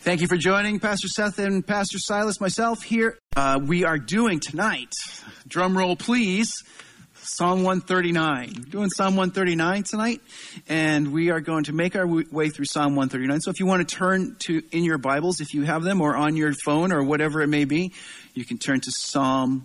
Thank you for joining Pastor Seth and Pastor Silas, myself here. We are doing tonight, drum roll please, Psalm 139. We're doing Psalm 139 tonight, and we are going to make our way through Psalm 139. So if you want to turn to in your Bibles, if you have them, or on your phone, or whatever it may be, you can turn to Psalm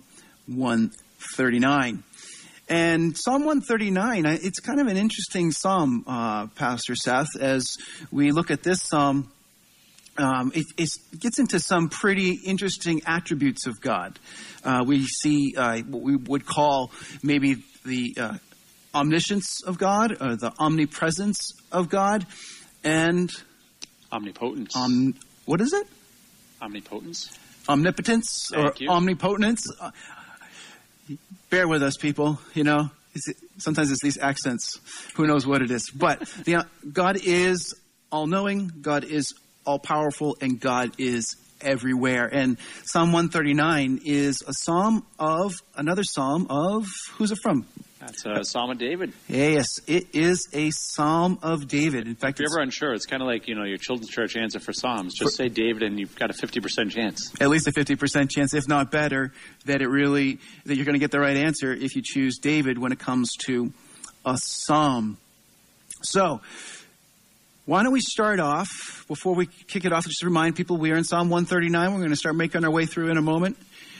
139. And Psalm 139, it's kind of an interesting psalm, Pastor Seth, as we look at this psalm. It gets into some pretty interesting attributes of God. We see what we would call maybe the omniscience of God, or the omnipresence of God, and omnipotence. What is it? Omnipotence. Omnipotence. Thank you. Omnipotence. Bear with us, people. You know, sometimes it's these accents. Who knows what it is? But God is all-knowing. God is all-powerful, and God is everywhere. And Psalm 139 is another psalm of, who's it from? That's a Psalm of David. Yes, it is a Psalm of David. In fact, if you're ever unsure, it's kind of like, your children's church answer for Psalms. Just say David and you've got a 50% chance. At least a 50% chance, if not better, that you're going to get the right answer if you choose David when it comes to a psalm. So, why don't we start off, before we kick it off, just to remind people we are in Psalm 139. We're going to start making our way through in a moment.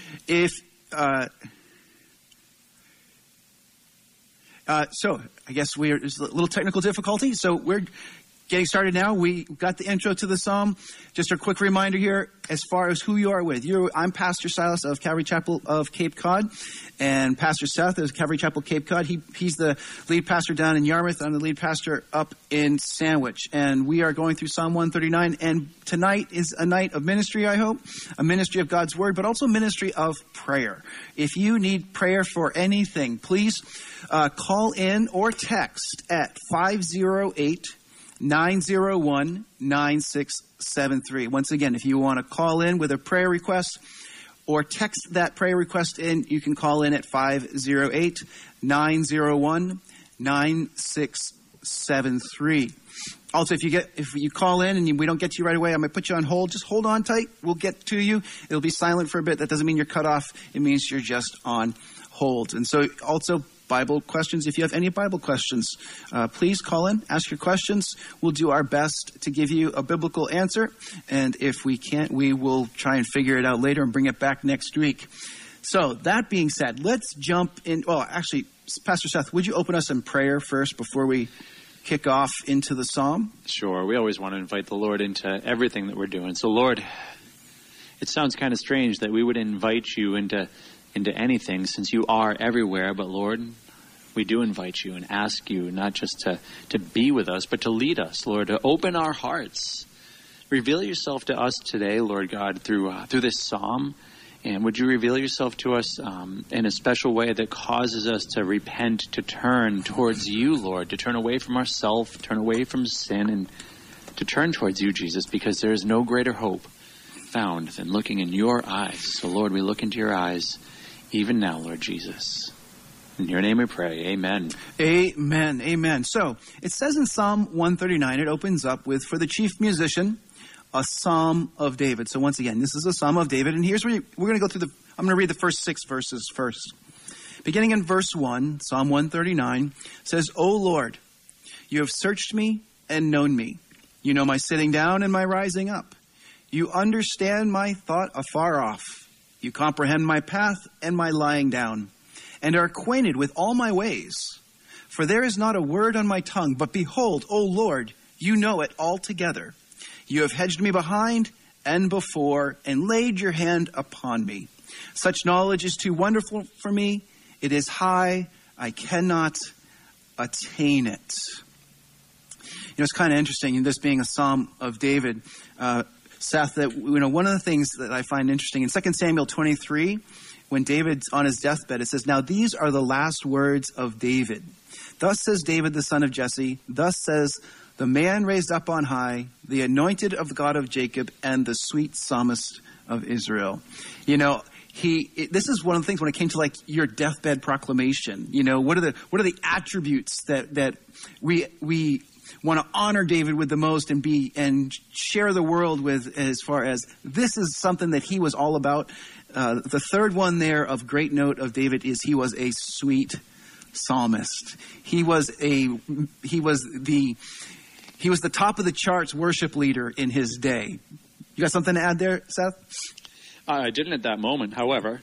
So I guess there's a little technical difficulty. So we're getting started now. We got the intro to the psalm. Just a quick reminder here as far as who you are with. I'm Pastor Silas of Calvary Chapel of Cape Cod, and Pastor Seth is Calvary Chapel Cape Cod. He's the lead pastor down in Yarmouth. I'm the lead pastor up in Sandwich. And we are going through Psalm 139. And tonight is a night of ministry, I hope. A ministry of God's Word, but also a ministry of prayer. If you need prayer for anything, please call in or text at 508-901-9673. Once again, if you want to call in with a prayer request or text that prayer request in, you can call in at 508-901-9673. Also, if you call in and we don't get to you right away, I might put you on hold. Just hold on tight. We'll get to you. It'll be silent for a bit. That doesn't mean you're cut off. It means you're just on hold. And so also Bible questions. If you have any Bible questions, please call in, ask your questions. We'll do our best to give you a biblical answer. And if we can't, we will try and figure it out later and bring it back next week. So that being said, let's jump in. Well, actually, Pastor Seth, would you open us in prayer first before we kick off into the psalm? Sure. We always want to invite the Lord into everything that we're doing. So, Lord, it sounds kind of strange that we would invite you into anything since you are everywhere. But, Lord, we do invite you and ask you not just to be with us, but to lead us, Lord, to open our hearts. Reveal yourself to us today, Lord God, through this psalm. And would you reveal yourself to us in a special way that causes us to repent, to turn towards you, Lord, to turn away from ourselves, turn away from sin, and to turn towards you, Jesus, because there is no greater hope found than looking in your eyes. So, Lord, we look into your eyes even now, Lord Jesus. In your name we pray. Amen. Amen. Amen. So it says in Psalm 139, it opens up with, for the chief musician, a Psalm of David. So once again, this is a Psalm of David. And here's where we're going to go through I'm going to read the first 6 verses first. Beginning in verse 1, Psalm 139 says, O Lord, you have searched me and known me. You know my sitting down and my rising up. You understand my thought afar off. You comprehend my path and my lying down, and are acquainted with all my ways. For there is not a word on my tongue, but behold, O Lord, you know it altogether. You have hedged me behind and before, and laid your hand upon me. Such knowledge is too wonderful for me. It is high. I cannot attain it. It's kind of interesting, in this being a Psalm of David, Seth, that one of the things that I find interesting in 2 Samuel 23, when David's on his deathbed, it says, now these are the last words of David. Thus says David, the son of Jesse. Thus says the man raised up on high, the anointed of God of Jacob, and the sweet psalmist of Israel. This is one of the things when it came to like your deathbed proclamation. What are the attributes that we want to honor David with the most and share the world with, as far as this is something that he was all about. The third one there of great note of David is he was a sweet psalmist. He was the top of the charts worship leader in his day. You got something to add there, Seth? I didn't at that moment, however,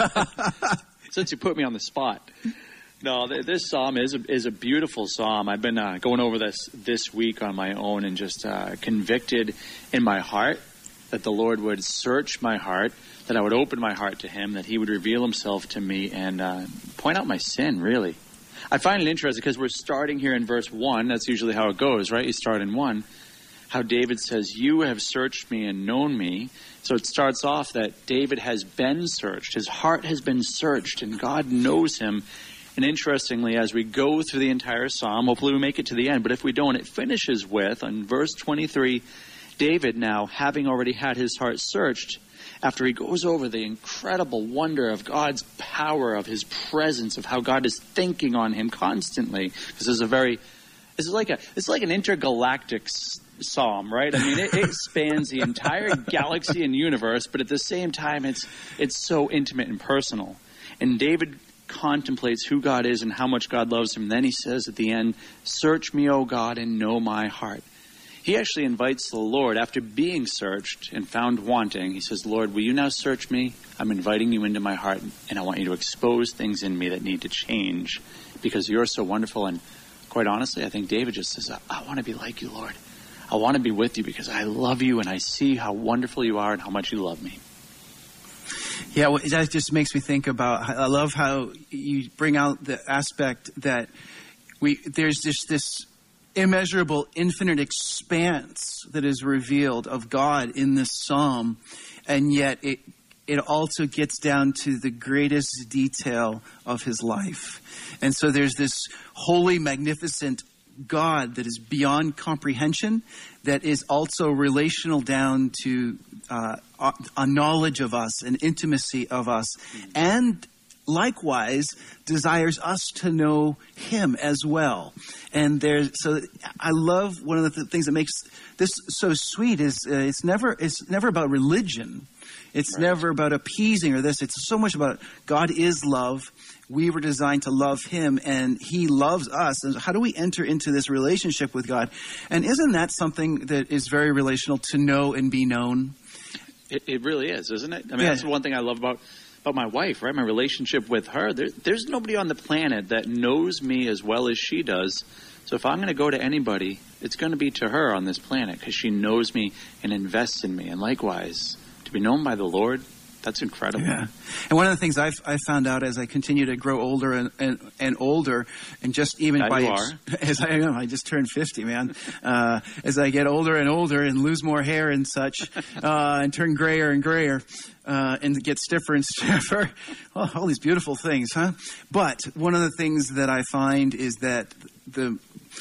since you put me on the spot. No, this psalm is a beautiful psalm. I've been going over this week on my own and just convicted in my heart that the Lord would search my heart, that I would open my heart to him, that he would reveal himself to me and point out my sin, really. I find it interesting because we're starting here in verse 1. That's usually how it goes, right? You start in 1. How David says, you have searched me and known me. So it starts off that David has been searched. His heart has been searched, and God knows him. And interestingly, as we go through the entire psalm, hopefully we make it to the end, but if we don't, it finishes with, on verse 23, David now, having already had his heart searched, after he goes over the incredible wonder of God's power, of his presence, of how God is thinking on him constantly, because it's like an intergalactic psalm, right? I mean, it spans the entire galaxy and universe, but at the same time, it's so intimate and personal. And David contemplates who God is and how much God loves him. Then he says at the end, search me, O God, and know my heart. He actually invites the Lord, after being searched and found wanting, he says, Lord, will you now search me? I'm inviting you into my heart, and I want you to expose things in me that need to change because you're so wonderful. And quite honestly, I think David just says, I want to be like you, Lord. I want to be with you because I love you and I see how wonderful you are and how much you love me. Yeah, well, that just makes me think about, I love how you bring out the aspect that there's just this immeasurable, infinite expanse that is revealed of God in this psalm, and yet it also gets down to the greatest detail of his life. And so there's this holy, magnificent God that is beyond comprehension, that is also relational down to a knowledge of us, an intimacy of us, and likewise desires us to know him as well. And so I love one of the things that makes this so sweet is it's never about religion. It's never about appeasing or this. It's so much about God is love. We were designed to love him, and he loves us. And how do we enter into this relationship with God? And isn't that something that is very relational, to know and be known? It really is, isn't it? I mean, That's the one thing I love about my wife, right? My relationship with her. There's nobody on the planet that knows me as well as she does. So if I'm going to go to anybody, it's going to be to her on this planet because she knows me and invests in me. And likewise, to be known by the Lord, that's incredible. Yeah. And one of the things I found out as I continue to grow older and older, and just even as I just turned 50, man. As I get older and older and lose more hair and such, and turn grayer and grayer, and get stiffer and stiffer. Oh, all these beautiful things, huh? But one of the things that I find is that the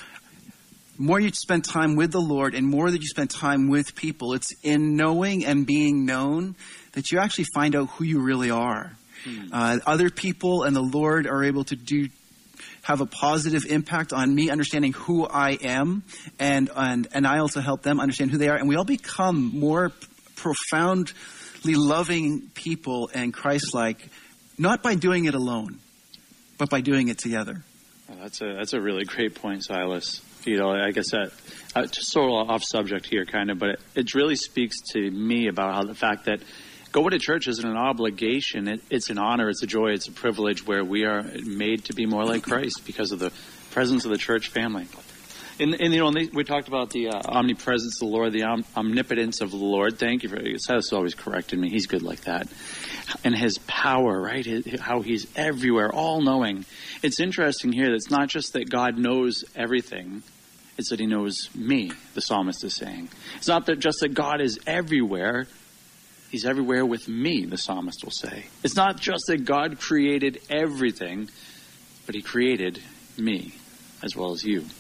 more you spend time with the Lord and more that you spend time with people, it's in knowing and being known that you actually find out who you really are. Other people and the Lord are able to have a positive impact on me understanding who I am, and I also help them understand who they are. And we all become more profoundly loving people and Christ-like, not by doing it alone, but by doing it together. Well, that's a really great point, Silas. You know, I guess that just sort of off subject here, kind of, but it really speaks to me about how the fact that going to church isn't an obligation. It's an honor, it's a joy, it's a privilege where we are made to be more like Christ because of the presence of the church family. And we talked about the omnipresence of the Lord, the omnipotence of the Lord. Thank you for Seth's always corrected me. He's good like that. And his power, right? How he's everywhere, all-knowing. It's interesting here that it's not just that God knows everything. It's that he knows me, the psalmist is saying. It's not just that God is everywhere. He's everywhere with me, the psalmist will say. It's not just that God created everything, but he created me as well as you.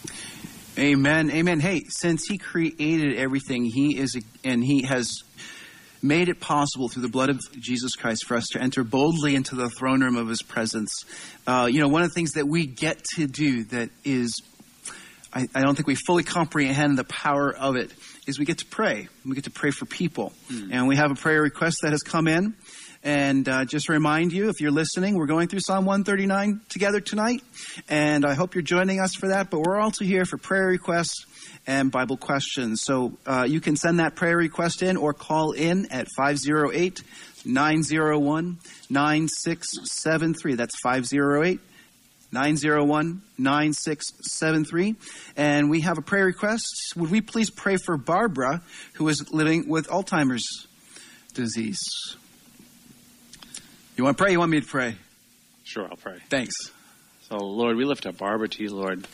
Amen. Amen. Hey, since he created everything, he has made it possible through the blood of Jesus Christ for us to enter boldly into the throne room of his presence. One of the things that we get to do that is I don't think we fully comprehend the power of it, is we get to pray. We get to pray for people. And we have a prayer request that has come in. And just to remind you, if you're listening, we're going through Psalm 139 together tonight. And I hope you're joining us for that. But we're also here for prayer requests and Bible questions. So you can send that prayer request in or call in at 508-901-9673. That's 508-901-9673. And we have a prayer request. Would we please pray for Barbara, who is living with Alzheimer's disease? You want to pray? You want me to pray? Sure, I'll pray. Thanks. So, Lord, we lift up Barbara to you, Lord.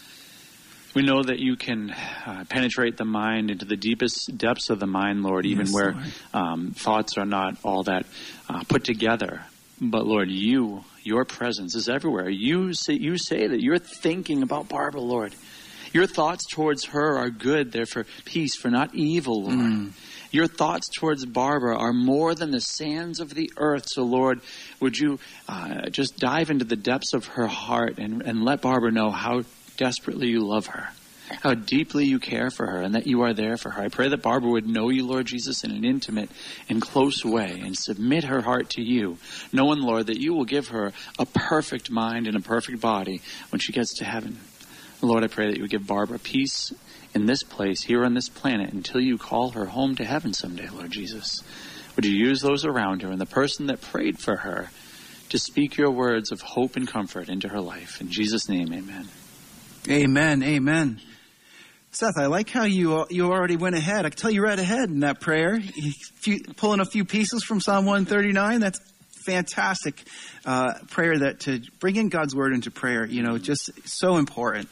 We know that you can penetrate the mind into the deepest depths of the mind, Lord, even Yes, where Lord. Thoughts are not all that put together. But, Lord, your presence is everywhere. You say that you're thinking about Barbara, Lord. Your thoughts towards her are good. They're for peace, for not evil, Lord. Your thoughts towards Barbara are more than the sands of the earth. So, Lord, would you just dive into the depths of her heart and let Barbara know how desperately you love her, how deeply you care for her, and that you are there for her. I pray that Barbara would know you, Lord Jesus, in an intimate and close way and submit her heart to you, knowing, Lord, that you will give her a perfect mind and a perfect body when she gets to heaven. Lord, I pray that you would give Barbara peace in this place, here on this planet, until you call her home to heaven someday, Lord Jesus. Would you use those around her and the person that prayed for her to speak your words of hope and comfort into her life. In Jesus' name, amen. Amen. Amen. Seth, I like how you already went ahead. I can tell you right ahead in that prayer. Pulling a few pieces from Psalm 139. That's fantastic prayer, that to bring in God's word into prayer, just so important.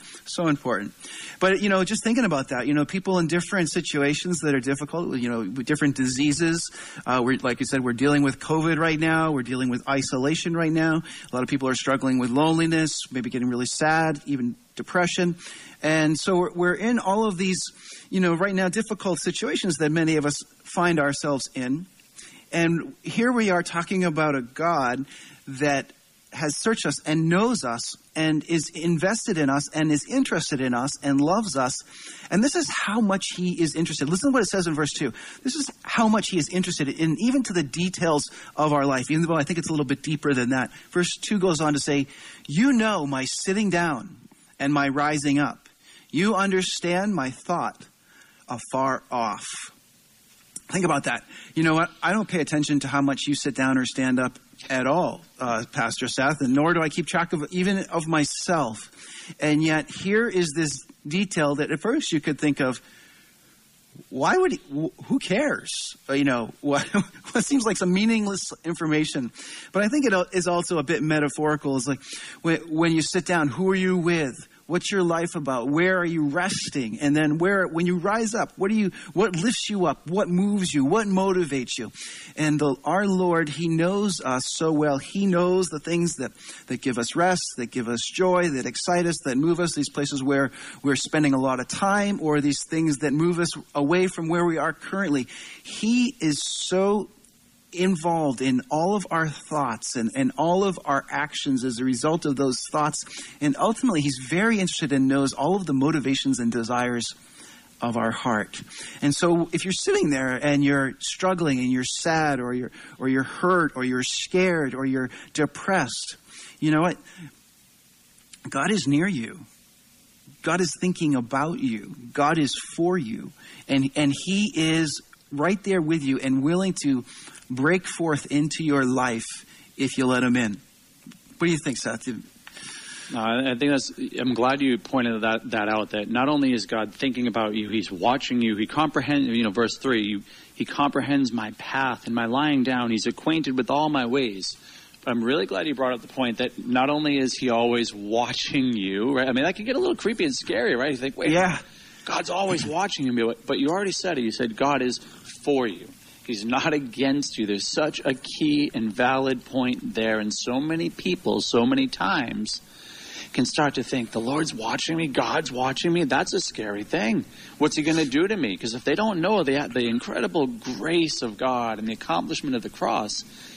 But, just thinking about that, people in different situations that are difficult, with different diseases. Like you said, we're dealing with COVID right now. We're dealing with isolation right now. A lot of people are struggling with loneliness, maybe getting really sad, even depression. And so we're in all of these, right now, difficult situations that many of us find ourselves in. And here we are talking about a God that has searched us and knows us and is invested in us and is interested in us and loves us. And this is how much he is interested. Listen to what it says in verse 2. This is how much he is interested in, even to the details of our life, even though I think it's a little bit deeper than that. Verse 2 goes on to say, you know my sitting down and my rising up. You understand my thought afar off. Think about that. You know what? I don't pay attention to how much you sit down or stand up at all, Pastor Seth, and nor do I keep track of even of myself. And yet here is this detail that at first you could think of, who cares? What seems like some meaningless information. But I think it is also a bit metaphorical. It's like when you sit down, who are you with? What's your life about? Where are you resting? And then when you rise up, what lifts you up? What moves you? What motivates you? And our Lord, he knows us so well. He knows the things that give us rest, that give us joy, that excite us, that move us, these places where we're spending a lot of time, or these things that move us away from where we are currently. He is so involved in all of our thoughts and all of our actions as a result of those thoughts. And ultimately, he's very interested and knows all of the motivations and desires of our heart. And so if you're sitting there and you're struggling and you're sad or you're hurt or you're scared or you're depressed, you know what? God is near you. God is thinking about you. God is for you. And he is right there with you and willing to break forth into your life if you let him in. What do you think, Seth? I think I'm glad you pointed that out, that not only is God thinking about you, he's watching you. He comprehends, verse 3, he comprehends my path and my lying down. He's acquainted with all my ways. But I'm really glad you brought up the point that not only is he always watching you, right? I mean, that can get a little creepy and scary, right? You think, wait, yeah, God's always watching you. But you already said it. You said God is for you. He's not against you. There's such a key and valid point there. And so many people, so many times, can start to think, the Lord's watching me, God's watching me. That's a scary thing. What's he going to do to me? Because if they don't know the incredible grace of God and the accomplishment of the cross,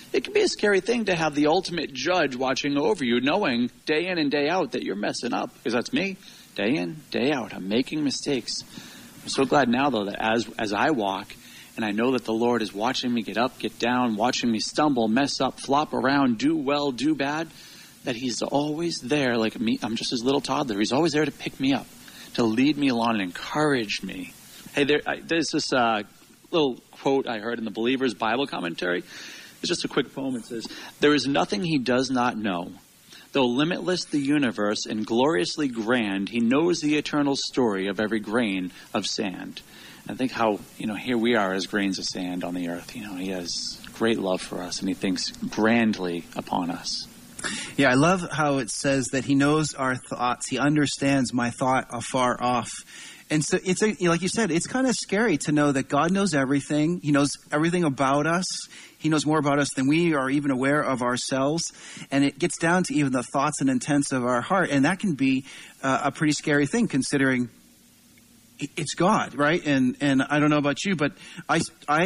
It can be a scary thing to have the ultimate judge watching over you, knowing day in and day out that you're messing up, because that's me. Day in, day out, I'm making mistakes. I'm so glad now, though, that as I walk, and I know that the Lord is watching me get up, get down, watching me stumble, mess up, flop around, do well, do bad, that he's always there like me. I'm just his little toddler. He's always there to pick me up, to lead me along and encourage me. Hey, there's this little quote I heard in the Believer's Bible commentary. It's just a quick poem. It says, "There is nothing he does not know. Though limitless the universe and gloriously grand, he knows the eternal story of every grain of sand." I think how, here we are as grains of sand on the earth. He has great love for us, and he thinks grandly upon us. Yeah, I love how it says that he knows our thoughts. He understands my thought afar off. And so it's like you said, it's kind of scary to know that God knows everything. He knows everything about us. He knows more about us than we are even aware of ourselves. And it gets down to even the thoughts and intents of our heart. And that can be a pretty scary thing, considering it's God, right? And I don't know about you, but I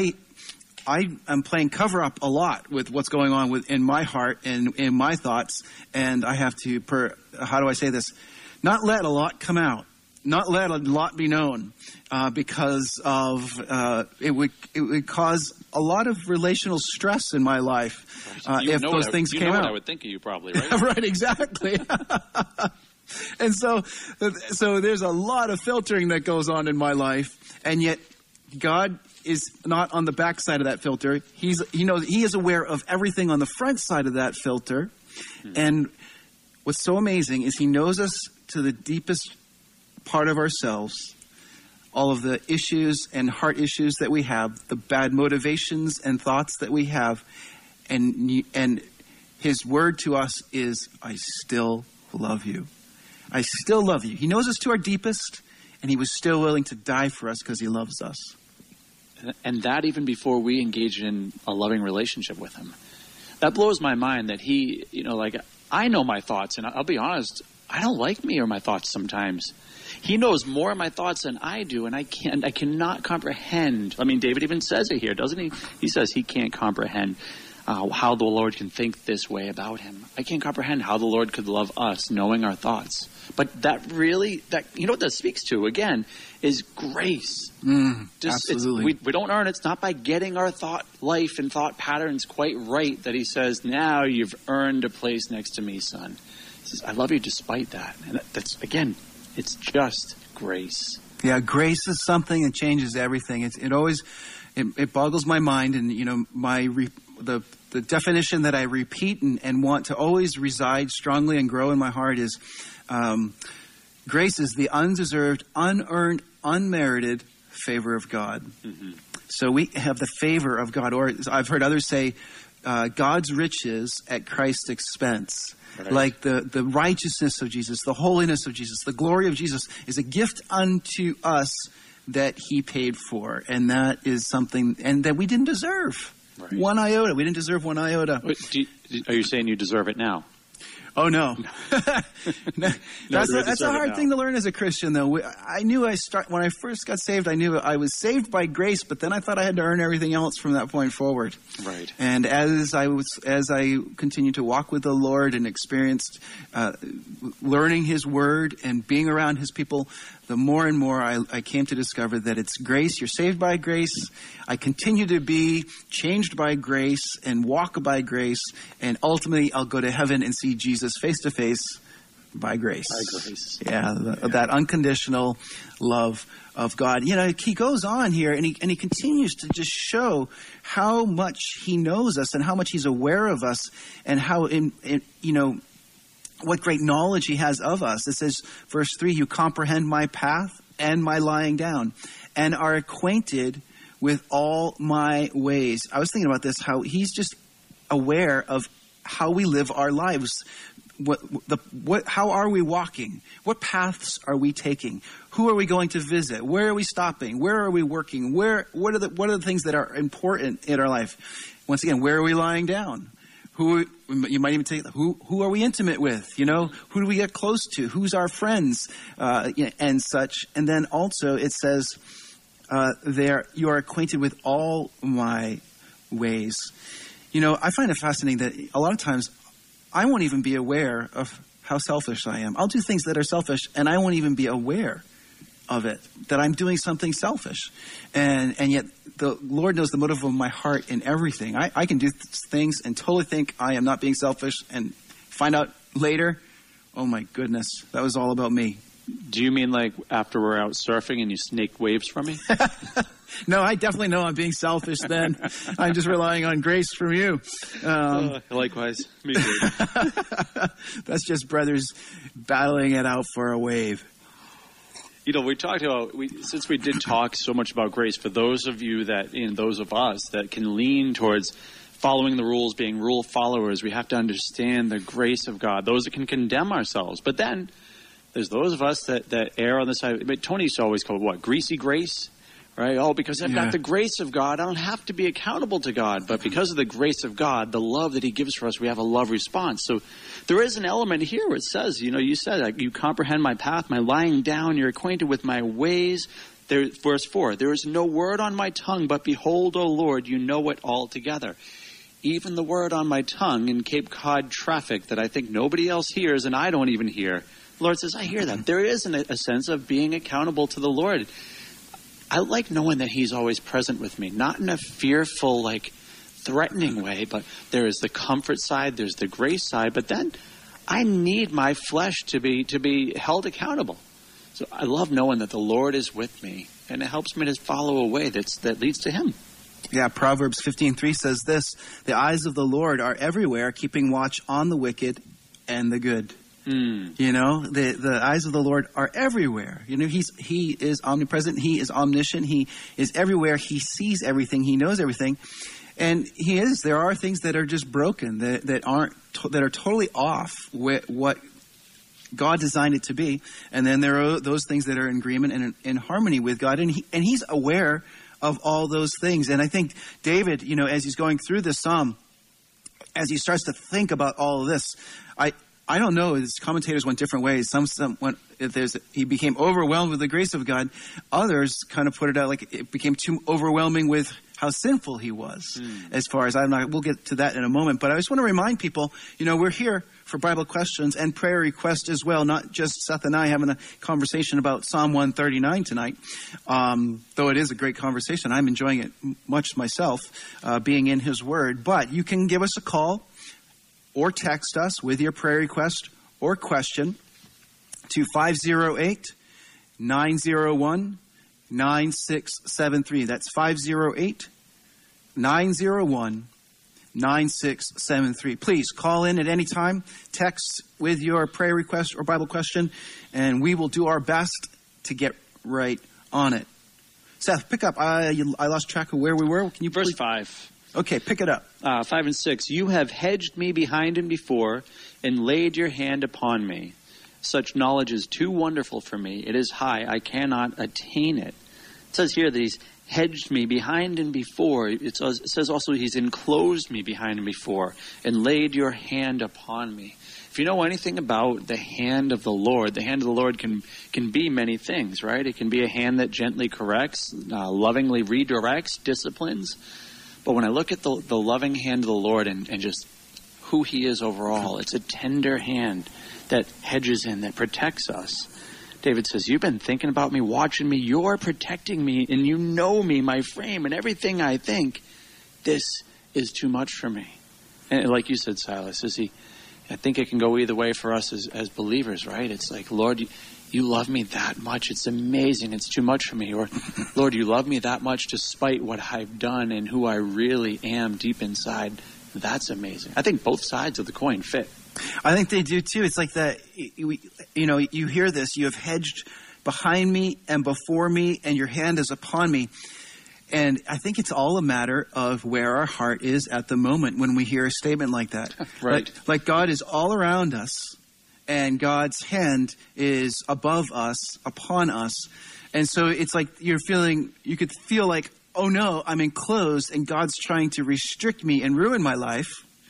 am playing cover up a lot with what's going on in my heart and in my thoughts. And I have to, how do I say this? Not let a lot come out. Not let a lot be known, because of it would cause a lot of relational stress in my life if those things came out. What I would think of you, probably, right? Right, exactly. And so there's a lot of filtering that goes on in my life, and yet God is not on the back side of that filter. He is aware of everything on the front side of that filter, and what's so amazing is he knows us to the deepest part of ourselves, all of the issues and heart issues that we have, the bad motivations and thoughts that we have, and his word to us is, "I still love you. I still love you." He knows us to our deepest, and he was still willing to die for us because he loves us. And that even before we engage in a loving relationship with him. That blows my mind that he, I know my thoughts, and I'll be honest, I don't like me or my thoughts sometimes. He knows more of my thoughts than I do, and I cannot comprehend. I mean, David even says it here, doesn't he? He says he can't comprehend how the Lord can think this way about him. I can't comprehend how the Lord could love us, knowing our thoughts. But what that speaks to, again, is grace. Absolutely. We don't earn it. It's not by getting our thought life and thought patterns quite right that he says, "Now you've earned a place next to me, son." He says, "I love you despite that." And that's, again, it's just grace. Yeah, grace is something that changes everything. It boggles my mind, and the definition that I repeat and want to always reside strongly and grow in my heart is grace is the undeserved, unearned, unmerited favor of God. Mm-hmm. So we have the favor of God, or I've heard others say God's riches at Christ's expense. Right. Like the righteousness of Jesus, the holiness of Jesus, the glory of Jesus is a gift unto us that he paid for. And that is something, and that we didn't deserve. Right. One iota. We didn't deserve one iota. Are you saying you deserve it now? Oh, no. That's a hard thing to learn as a Christian, though. I knew when I first got saved, I knew I was saved by grace, but then I thought I had to earn everything else from that point forward. Right. And as I continued to walk with the Lord and experienced learning his word and being around his people, the more and more I came to discover that it's grace. You're saved by grace. I continue to be changed by grace and walk by grace. And ultimately, I'll go to heaven and see Jesus face to face by grace. By grace. Yeah, that unconditional love of God. He goes on here and he continues to just show how much he knows us and how much he's aware of us and how what great knowledge he has of us. It says, verse 3, "You comprehend my path and my lying down, and are acquainted with all my ways." I was thinking about this, how he's just aware of how we live our lives. How are we walking? What paths are we taking? Who are we going to visit? Where are we stopping? Where are we working? What are the things that are important in our life? Once again, where are we lying down? Who you might even take? Who are we intimate with? Who do we get close to? Who's our friends and such? And then also it says, "There you are acquainted with all my ways." You know, I find it fascinating that a lot of times I won't even be aware of how selfish I am. I'll do things that are selfish, and I won't even be aware of it, that I'm doing something selfish. And yet the Lord knows the motive of my heart in everything. I can do things and totally think I am not being selfish and find out later, oh my goodness, that was all about me. Do you mean like after we're out surfing and you snake waves from me? No, I definitely know I'm being selfish then. I'm just relying on grace from you. Likewise. Me too. That's just brothers battling it out for a wave. You know, we talked about, since we did talk so much about grace, for those of you that, and those of us that can lean towards following the rules, being rule followers, we have to understand the grace of God, those that can condemn ourselves. But then there's those of us that err on the side. But Tony used to always call it what? Greasy grace? Right? Oh, because I've got the grace of God, I don't have to be accountable to God. But because of the grace of God, the love that he gives for us, we have a love response. So there is an element here where it says, you know, you said, like, you comprehend my path, my lying down, you're acquainted with my ways. There, verse 4, there is no word on my tongue, but behold, O Lord, you know it altogether. Even the word on my tongue in Cape Cod traffic that I think nobody else hears and I don't even hear. The Lord says, I hear that. There is a sense of being accountable to the Lord. I like knowing that he's always present with me, not in a fearful, like, threatening way, but there is the comfort side, there's the grace side, but then I need my flesh to be held accountable. So I love knowing that the Lord is with me, and it helps me to follow a way that leads to him. Yeah, Proverbs 15:3 says this, the eyes of the Lord are everywhere, keeping watch on the wicked and the good. You know, the eyes of the Lord are everywhere. You know, he is omnipresent. He is omniscient. He is everywhere. He sees everything. He knows everything. And he is. There are things that are just broken, that are totally off with what God designed it to be. And then there are those things that are in agreement and in harmony with God. And he's aware of all those things. And I think David, you know, as he's going through this psalm, as he starts to think about all of this, I don't know. His commentators went different ways. Some went, he became overwhelmed with the grace of God. Others kind of put it out like it became too overwhelming with how sinful he was. As far as we'll get to that in a moment. But I just want to remind people, you know, we're here for Bible questions and prayer requests as well. Not just Seth and I having a conversation about Psalm 139 tonight. Though it is a great conversation. I'm enjoying it much myself, being in his word. But you can give us a call or text us with your prayer request or question to 508-901-9673. That's 508-901-9673. Please call in at any time, text with your prayer request or Bible question, and we will do our best to get right on it. Seth, pick up. I lost track of where we were. Can you Verse please? 5. Okay, pick it up. 5 and 6. You have hedged me behind and before and laid your hand upon me. Such knowledge is too wonderful for me. It is high. I cannot attain it. It says here that he's hedged me behind and before. It says also he's enclosed me behind and before and laid your hand upon me. If you know anything about the hand of the Lord can be many things, right? It can be a hand that gently corrects, lovingly redirects, disciplines. But when I look at the loving hand of the Lord and just who he is overall, it's a tender hand that hedges in, that protects us. David says, you've been thinking about me, watching me, you're protecting me, and you know me, my frame, and everything I think. This is too much for me. And like you said, Silas, I think it can go either way for us as believers, right? It's like, Lord, you love me that much. It's amazing. It's too much for me. Or, Lord, you love me that much despite what I've done and who I really am deep inside. That's amazing. I think both sides of the coin fit. I think they do too. It's like that, you know, you hear this, you have hedged behind me and before me and your hand is upon me. And I think it's all a matter of where our heart is at the moment when we hear a statement like that. Right. Like God is all around us. And God's hand is above us, upon us. And so it's like you could feel like, oh no, I'm enclosed and God's trying to restrict me and ruin my life,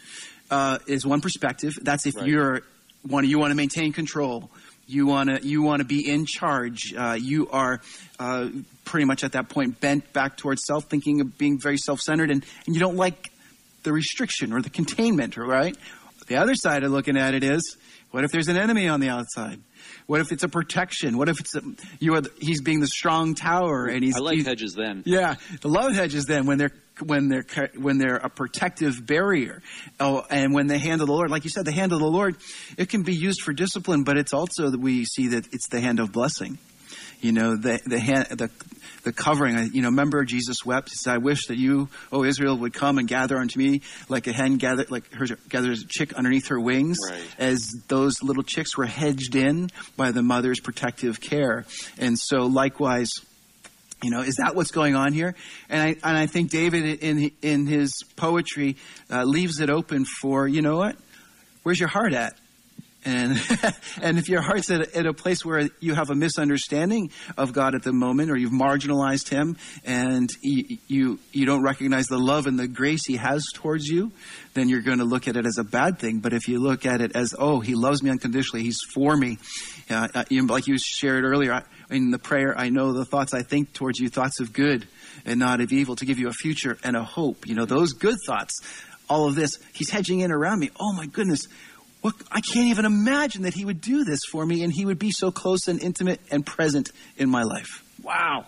is one perspective. That's if you want to maintain control. You want to be in charge. You are pretty much at that point bent back towards self, thinking of being very self-centered, and you don't like the restriction or the containment, right? The other side of looking at it is, what if there's an enemy on the outside? What if it's a protection? What if it's he's being the strong tower and I like hedges then. Yeah, the love hedges then when they're a protective barrier. Oh, and when the hand of the Lord, like you said, the hand of the Lord, it can be used for discipline, but it's also that we see that it's the hand of blessing. You know, the covering. Remember Jesus wept. He said, "I wish that you, O Israel, would come and gather unto me like a hen gathers a chick underneath her wings." Right. As those little chicks were hedged in by the mother's protective care. And so, likewise, is that what's going on here? And I think David in his poetry leaves it open for, you know what? Where's your heart at? And and if your heart's at a place where you have a misunderstanding of God at the moment, or you've marginalized him, and you don't recognize the love and the grace he has towards you, then you're going to look at it as a bad thing. But if you look at it as, oh, he loves me unconditionally, he's for me, like you shared earlier in the prayer, I know the thoughts I think towards you, thoughts of good and not of evil, to give you a future and a hope. Those good thoughts, all of this, he's hedging in around me. Oh my goodness. I can't even imagine that he would do this for me, and he would be so close and intimate and present in my life. Wow.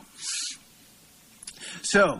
So,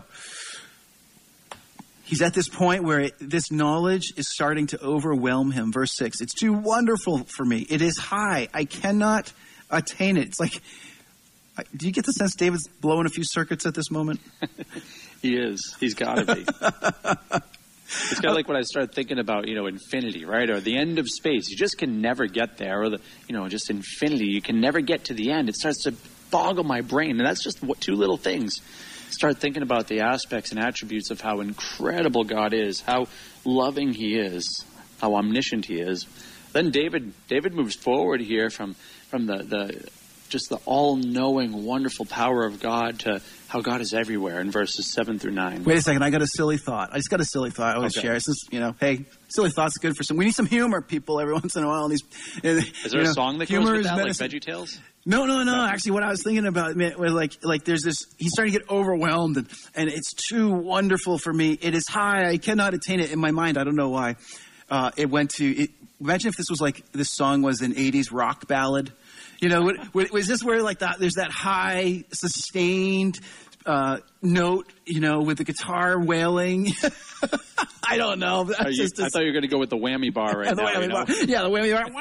he's at this point where this knowledge is starting to overwhelm him. Verse 6, it's too wonderful for me. It is high. I cannot attain it. It's like, do you get the sense David's blowing a few circuits at this moment? He is. He's got to be. It's kind of like when I start thinking about, infinity, right? Or the end of space. You just can never get there. Or, just infinity. You can never get to the end. It starts to boggle my brain. And that's just two little things. Start thinking about the aspects and attributes of how incredible God is, how loving he is, how omniscient he is. Then David moves forward here from the just the all-knowing, wonderful power of God to how God is everywhere in verses 7 through 9. Wait a second, I got a silly thought. I just got a silly thought I want to share. Since, hey, silly thoughts are good for some. We need some humor, people, every once in a while. Is there a song that goes with that, like VeggieTales? No. Actually, what I was thinking about was like there's this. He's starting to get overwhelmed, and it's too wonderful for me. It is high. I cannot attain it in my mind. I don't know why. It went to. Imagine if this was like this song was an '80s rock ballad. Was this where like that? There's that high, sustained note, with the guitar wailing. I don't know. I thought you were going to go with the whammy bar right now. Yeah, the whammy bar.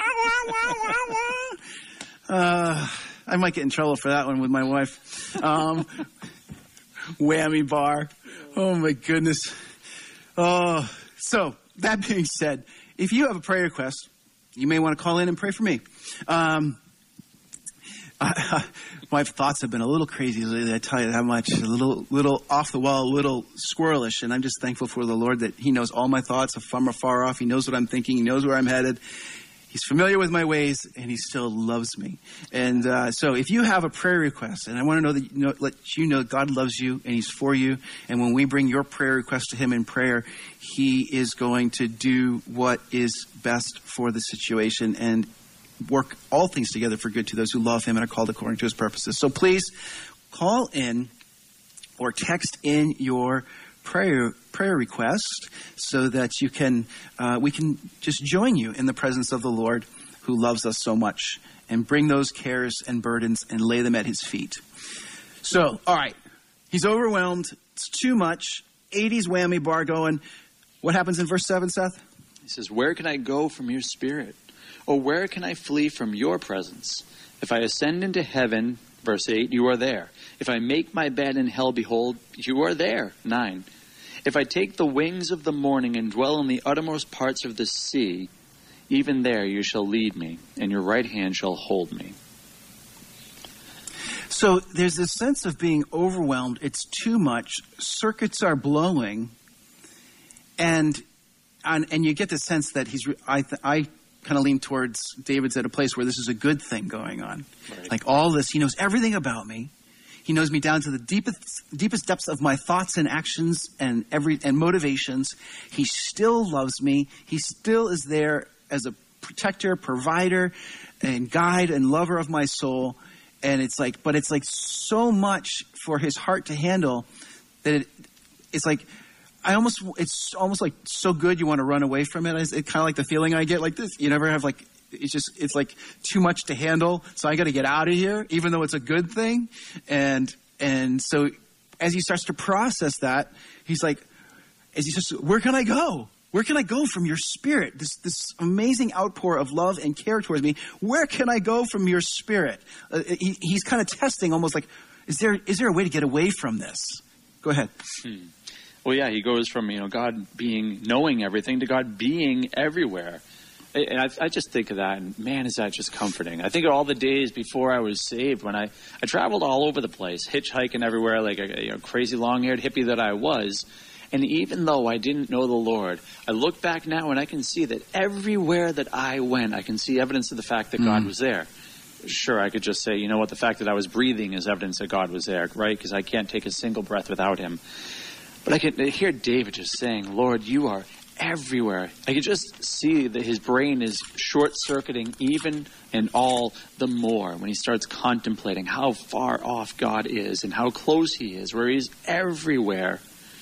I might get in trouble for that one with my wife. Whammy bar. Oh my goodness. Oh, so that being said, if you have a prayer request, you may want to call in and pray for me. My thoughts have been a little crazy lately. I tell you that much. A little off the wall, a little squirrelish, and I'm just thankful for the Lord that He knows all my thoughts from afar off. He knows what I'm thinking. He knows where I'm headed. He's familiar with my ways, and He still loves me. And so, if you have a prayer request, and I want to know that let you know God loves you and He's for you, and when we bring your prayer request to Him in prayer, He is going to do what is best for the situation and work all things together for good to those who love Him and are called according to His purposes. So please call in or text in your prayer request so that you can we can just join you in the presence of the Lord who loves us so much and bring those cares and burdens and lay them at His feet. So, all right, he's overwhelmed. It's too much. 80s whammy bar going. What happens in verse 7, Seth? He says, "Where can I go from your spirit? Or where can I flee from your presence? If I ascend into heaven," verse 8, "you are there. If I make my bed in hell, behold, you are there." 9, "If I take the wings of the morning and dwell in the uttermost parts of the sea, even there you shall lead me, and your right hand shall hold me." So there's this sense of being overwhelmed. It's too much. Circuits are blowing. And you get the sense that I kind of lean towards David's at a place where this is a good thing going on. Right. Like all this, he knows everything about me. He knows me down to the deepest depths of my thoughts and actions and motivations. He still loves me. He still is there as a protector, provider, and guide and lover of my soul. And it's like so much for his heart to handle that it's like it's almost like so good you want to run away from it. It's kind of like the feeling I get like this. You never have like, it's like too much to handle. So I got to get out of here, even though it's a good thing. And so as he starts to process that, he's like, where can I go? Where can I go from your spirit? This amazing outpour of love and care towards me. Where can I go from your spirit? He's kind of testing, almost like, is there a way to get away from this? Go ahead. Well, yeah, he goes from, God knowing everything to God being everywhere. And I just think of that, and man, is that just comforting. I think of all the days before I was saved when I traveled all over the place, hitchhiking everywhere like a crazy long-haired hippie that I was. And even though I didn't know the Lord, I look back now and I can see that everywhere that I went, I can see evidence of the fact that God was there. Sure, I could just say, the fact that I was breathing is evidence that God was there, right? Because I can't take a single breath without him. But I can hear David just saying, Lord, you are everywhere. I could just see that his brain is short-circuiting even and all the more when he starts contemplating how far off God is and how close he is, where he's everywhere.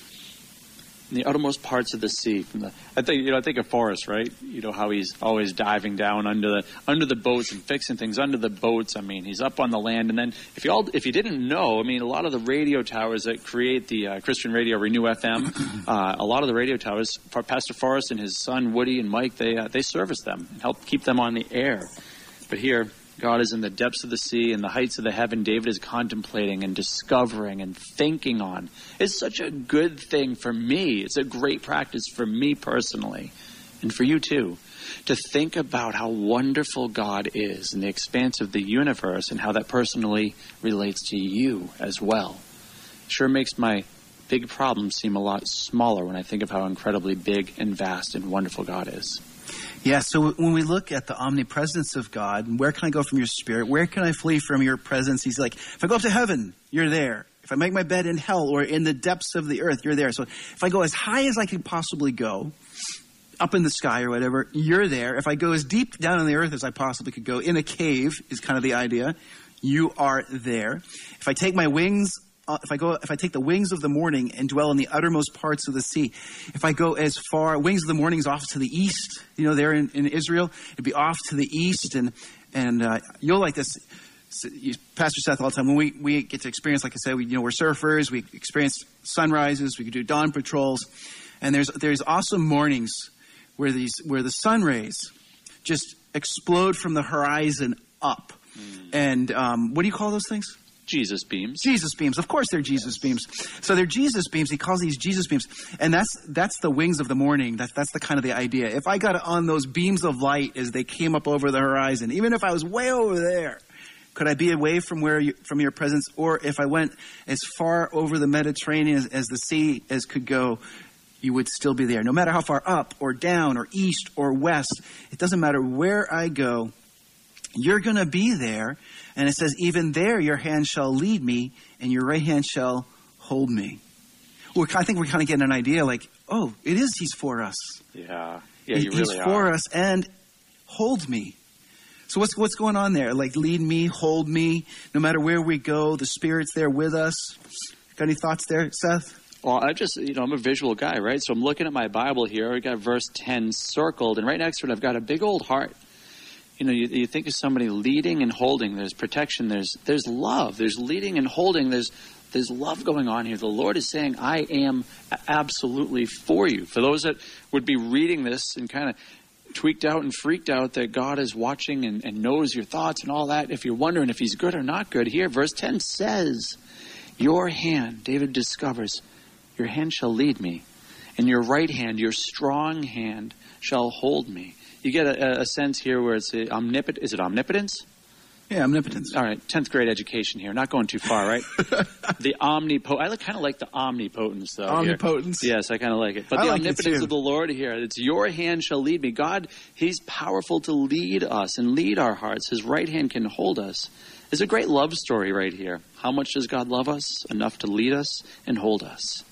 In the uttermost parts of the sea. I think of Forrest, right? How he's always diving down under the boats and fixing things under the boats. I mean, he's up on the land. And then if you didn't know, a lot of the radio towers that create the Christian radio, Renew FM, a lot of the radio towers, Pastor Forrest and his son Woody and Mike, they service them and help keep them on the air. But here, God is in the depths of the sea and the heights of the heaven. David is contemplating and discovering and thinking on. It's such a good thing for me. It's a great practice for me personally, and for you too, to think about how wonderful God is in the expanse of the universe and how that personally relates to you as well. Sure makes my big problems seem a lot smaller when I think of how incredibly big and vast and wonderful God is. Yeah, so when we look at the omnipresence of God, where can I go from your spirit? Where can I flee from your presence? He's like, if I go up to heaven, you're there. If I make my bed in hell or in the depths of the earth, you're there. So if I go as high as I can possibly go, up in the sky or whatever, you're there. If I go as deep down in the earth as I possibly could go, in a cave is kind of the idea, you are there. If I take my wings, if I take the wings of the morning and dwell in the uttermost parts of the sea, if I go as far, wings of the morning is off to the east, there in Israel, it'd be off to the east, and you'll like this, Pastor Seth, all the time, when we get to experience, like I said, we're surfers, we experience sunrises, we could do dawn patrols, and there's awesome mornings where the sun rays just explode from the horizon up, and what do you call those things? Jesus beams. Jesus beams. Of course they're Jesus beams. So they're Jesus beams. He calls these Jesus beams. And that's the wings of the morning. That's the kind of the idea. If I got on those beams of light as they came up over the horizon, even if I was way over there, could I be away from from your presence? Or if I went as far over the Mediterranean as the sea as could go, you would still be there. No matter how far up or down or east or west, it doesn't matter where I go, you're going to be there. And it says, even there your hand shall lead me, and your right hand shall hold me. Well, I think we're kind of getting an idea like, oh, he's for us. Yeah, you really are. He's for us and hold me. So what's going on there? Like, lead me, hold me, no matter where we go, the Spirit's there with us. Got any thoughts there, Seth? Well, I'm a visual guy, right? So I'm looking at my Bible here. I got verse 10 circled, and right next to it I've got a big old heart. You think of somebody leading and holding. There's protection. There's love. There's leading and holding. There's love going on here. The Lord is saying, I am absolutely for you. For those that would be reading this and kind of tweaked out and freaked out that God is watching and knows your thoughts and all that, if you're wondering if he's good or not good, here, verse 10 says, your hand, David discovers, your hand shall lead me, and your right hand, your strong hand, shall hold me. You get a sense here where it's omnipotent. Is it omnipotence? Yeah, omnipotence. All right, 10th grade education here. Not going too far, right? The omnipotent. I kind of like the omnipotence, though. Omnipotence? Here. Yes, I kind of like it. But the omnipotence of the Lord here, it's your hand shall lead me. God, he's powerful to lead us and lead our hearts. His right hand can hold us. It's a great love story right here. How much does God love us? Enough to lead us and hold us.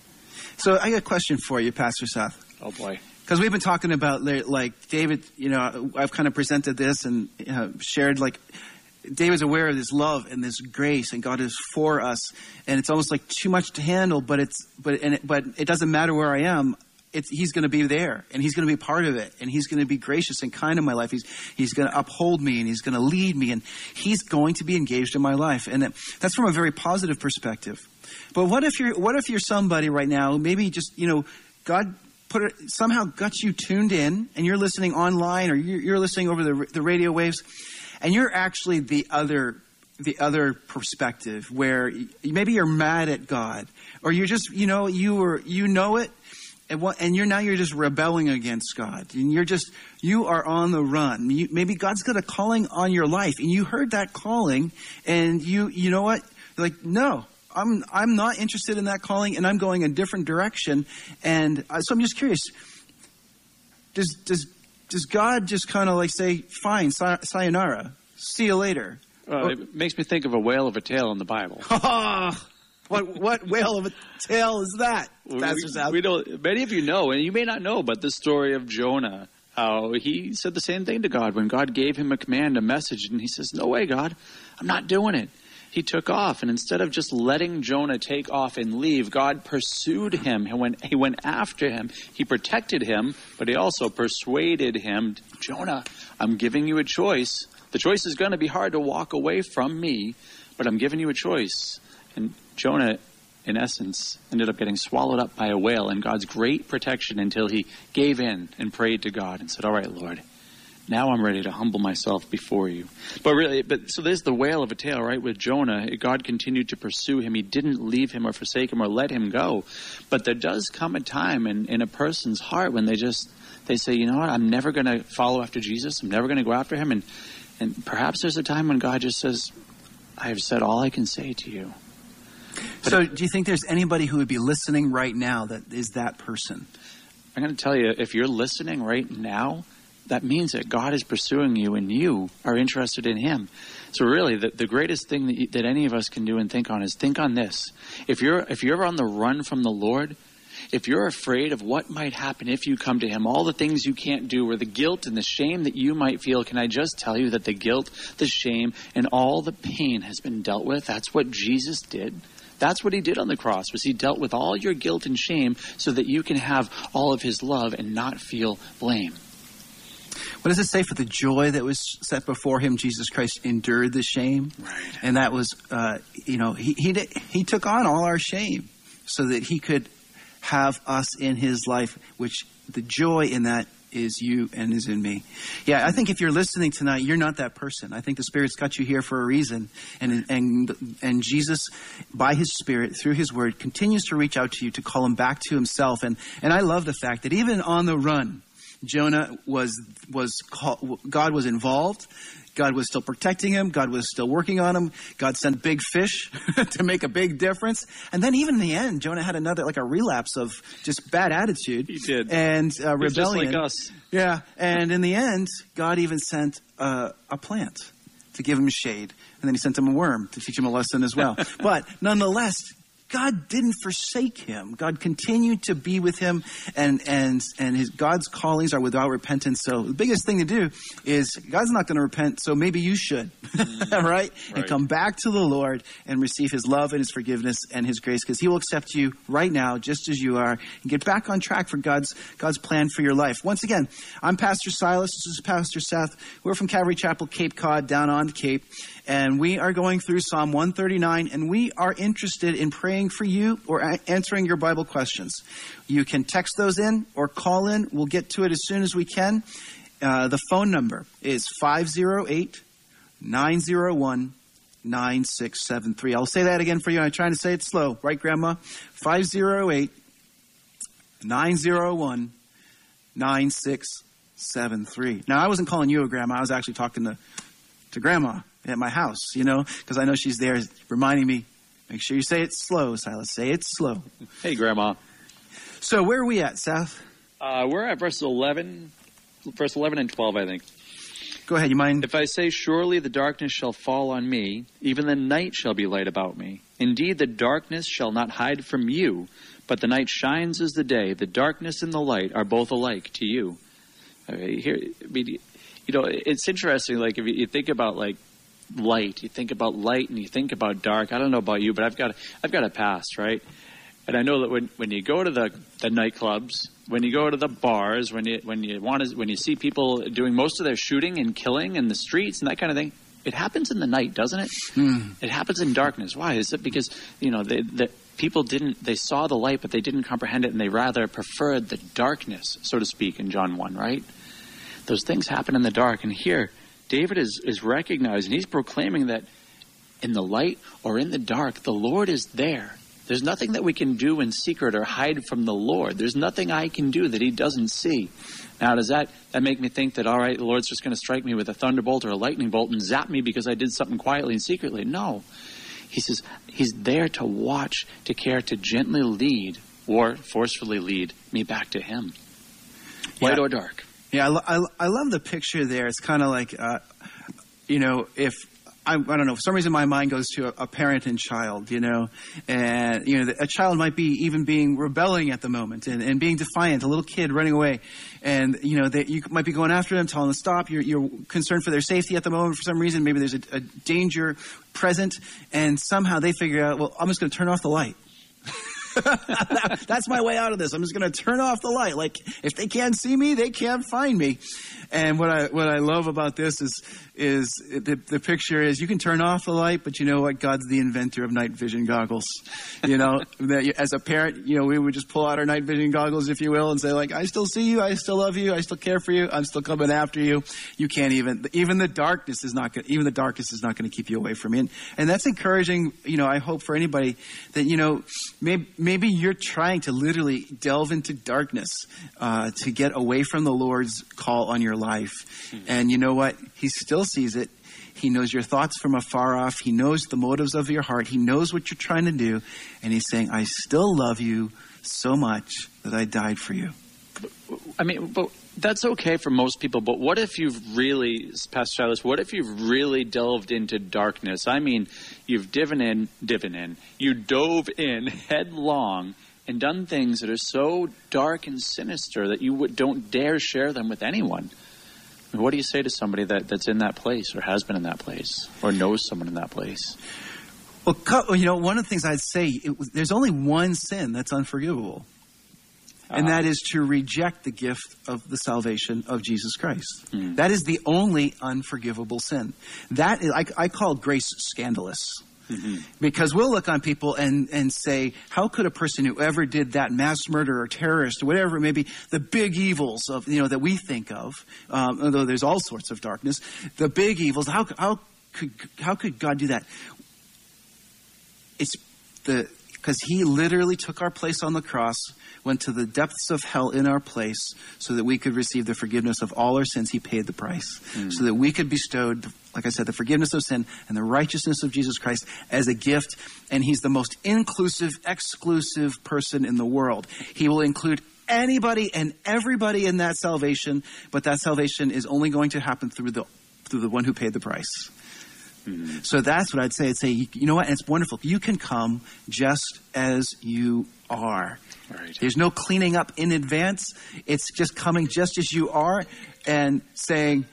So I got a question for you, Pastor Seth. Oh, boy. Because we've been talking about, like, David, I've kind of presented this and shared, like, David's aware of this love and this grace, and God is for us, and it's almost like too much to handle. But it doesn't matter where I am. He's going to be there, and he's going to be part of it, and he's going to be gracious and kind in my life. He's going to uphold me, and he's going to lead me, and he's going to be engaged in my life. And that's from a very positive perspective. But what if you're somebody right now, maybe just, God somehow got you tuned in, and you're listening online, or you're listening over the radio waves, and you're actually the other perspective, where maybe you're mad at God, or you're just, you know it. And you're just rebelling against God, and you are on the run. Maybe God's got a calling on your life, and you heard that calling, and you know what? You're like, no, I'm not interested in that calling, and I'm going a different direction. And so I'm just curious, does God just kind of like say, fine, sayonara, see you later? It makes me think of a whale of a tale in the Bible. What whale of a tale is that, Pastor Sal? We don't. Many of you know, and you may not know, but the story of Jonah. How he said the same thing to God when God gave him a command, a message, and he says, "No way, God, I'm not doing it." He took off, and instead of just letting Jonah take off and leave, God pursued him. He went after him. He protected him, but he also persuaded him, Jonah, I'm giving you a choice. The choice is going to be hard to walk away from me, but I'm giving you a choice. And Jonah, in essence, ended up getting swallowed up by a whale in God's great protection until he gave in and prayed to God and said, all right, Lord, now I'm ready to humble myself before you. So there's the whale of a tale, right? With Jonah, God continued to pursue him. He didn't leave him or forsake him or let him go. But there does come a time in a person's heart when they say, you know what, I'm never going to follow after Jesus. I'm never going to go after him. And perhaps there's a time when God just says, I have said all I can say to you. So do you think there's anybody who would be listening right now that is that person? I'm going to tell you, if you're listening right now, that means that God is pursuing you and you are interested in him. So really, the greatest thing that any of us can do and think on is think on this. If you're on the run from the Lord, if you're afraid of what might happen if you come to him, all the things you can't do, or the guilt and the shame that you might feel, can I just tell you that the guilt, the shame, and all the pain has been dealt with? That's what Jesus did. That's what he did on the cross, was he dealt with all your guilt and shame so that you can have all of his love and not feel blame. What does it say? For the joy that was set before him, Jesus Christ endured the shame. Right. And that was, he took on all our shame so that he could have us in his life, which the joy in that is you and is in me. Yeah, I think if you're listening tonight, you're not that person. I think the Spirit's got you here for a reason. And Jesus, by his Spirit, through his word, continues to reach out to you to call him back to himself. And I love the fact that even on the run, Jonah was called, God was involved. God was still protecting him. God was still working on him. God sent big fish to make a big difference. And then even in the end, Jonah had a relapse of just bad attitude. He did. And rebellion. Just like us. Yeah. And in the end, God even sent a plant to give him shade. And then he sent him a worm to teach him a lesson as well. But nonetheless, God didn't forsake him. God continued to be with him, and God's callings are without repentance. So the biggest thing to do is God's not going to repent, so maybe you should, right? And come back to the Lord and receive his love and his forgiveness and his grace, because he will accept you right now just as you are, and get back on track for God's plan for your life. Once again, I'm Pastor Silas. This is Pastor Seth. We're from Calvary Chapel, Cape Cod, down on the Cape. And we are going through Psalm 139, and we are interested in praying for you or answering your Bible questions. You can text those in or call in. We'll get to it as soon as we can. The phone number is 508-901-9673. I'll say that again for you. I'm trying to say it slow. Right, Grandma? 508-901-9673. Now, I wasn't calling you a grandma. I was actually talking to Grandma at my house, because I know she's there reminding me, make sure you say it slow, Silas. Say it slow. Hey, Grandma. So where are we at, Seth? We're at verse 11 and 12, I think. Go ahead, you mind? If I say, surely the darkness shall fall on me, even the night shall be light about me. Indeed, the darkness shall not hide from you, but the night shines as the day. The darkness and the light are both alike to you. It's interesting, like, if you think about, like, light. You think about light and you think about dark. I don't know about you, but I've got a past, right? And I know that when you go to the nightclubs, when you go to the bars, when you see people doing most of their shooting and killing in the streets and that kind of thing, it happens in the night, doesn't it? It happens in darkness. Why? Is it because the people they saw the light, but they didn't comprehend it, and they rather preferred the darkness, so to speak, in John 1, right? Those things happen in the dark, and here David is recognizing, he's proclaiming that in the light or in the dark, the Lord is there. There's nothing that we can do in secret or hide from the Lord. There's nothing I can do that he doesn't see. Now, does that make me think that, all right, the Lord's just going to strike me with a thunderbolt or a lightning bolt and zap me because I did something quietly and secretly? No. He says he's there to watch, to care, to gently lead or forcefully lead me back to him. Light or dark. Yeah, I love the picture there. It's kind of like, if I don't know, for some reason my mind goes to a parent and child, and, a child might be even rebelling at the moment and being defiant, a little kid running away. And, you might be going after them, telling them to stop. You're concerned for their safety at the moment for some reason. Maybe there's a danger present. And somehow they figure out, well, I'm just going to turn off the light. That's my way out of this. I'm just going to turn off the light. Like, if they can't see me, they can't find me. And what I love about this is the picture is you can turn off the light, but you know what? God's the inventor of night vision goggles. That as a parent, we would just pull out our night vision goggles, if you will, and say, like, I still see you, I still love you, I still care for you, I'm still coming after you. You can't even the darkness is not going to keep you away from me. And that's encouraging. I hope for anybody that maybe you're trying to literally delve into darkness to get away from the Lord's call on your life. And you know what? He still sees it. He knows your thoughts from afar off. He knows the motives of your heart. He knows what you're trying to do. And he's saying, I still love you so much that I died for you. But that's okay for most people. But what if you've really, Pastor Silas, what if you've really delved into darkness? I mean, you've you dove in headlong and done things that are so dark and sinister that you don't dare share them with anyone. What do you say to somebody that's in that place or has been in that place or knows someone in that place? Well, one of the things I'd say, there's only one sin that's unforgivable. And that is to reject the gift of the salvation of Jesus Christ. That is the only unforgivable sin. That is, I call grace scandalous. Because we'll look on people and say, how could a person who ever did that, mass murder or terrorist or whatever it may be, the big evils of that we think of, although there's all sorts of darkness, the big evils, how could God do that? It's because he literally took our place on the cross, went to the depths of hell in our place so that we could receive the forgiveness of all our sins. He paid the price so that we could bestowed, like I said, the forgiveness of sin and the righteousness of Jesus Christ as a gift. And he's the most inclusive, exclusive person in the world. He will include anybody and everybody in that salvation, but that salvation is only going to happen through the one who paid the price. So that's what I'd say. I'd say, you know what? And it's wonderful. You can come just as you are. Right. There's no cleaning up in advance. It's just coming just as you are and saying,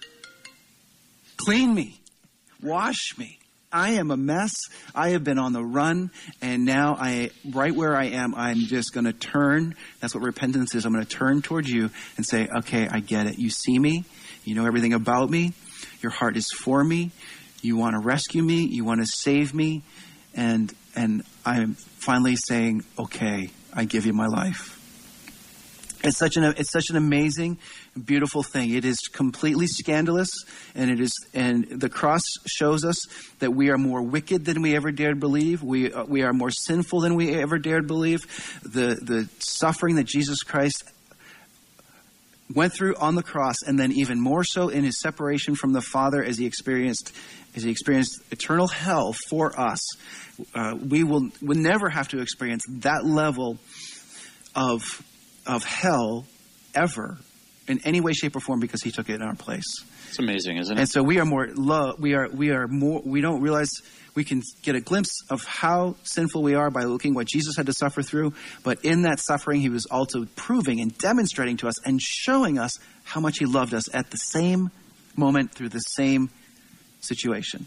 clean me, wash me. I am a mess. I have been on the run, and now right where I am, I'm just going to turn. That's what repentance is. I'm going to turn towards you and say, okay, I get it. You see me. You know everything about me. Your heart is for me. You want to rescue me. You want to save me. And I'm finally saying, okay, I give you my life. It's such an amazing, beautiful thing. It is completely scandalous, and the cross shows us that we are more wicked than we ever dared believe. We are more sinful than we ever dared believe. The suffering that Jesus Christ went through on the cross, and then even more so in his separation from the Father as he experienced eternal hell for us. We will never have to experience that level of hell ever in any way, shape, or form because he took it in our place. It's amazing, isn't it? And so we are more love. We are more. We don't realize. We can get a glimpse of how sinful we are by looking what Jesus had to suffer through. But in that suffering, he was also proving and demonstrating to us and showing us how much he loved us at the same moment through the same situation.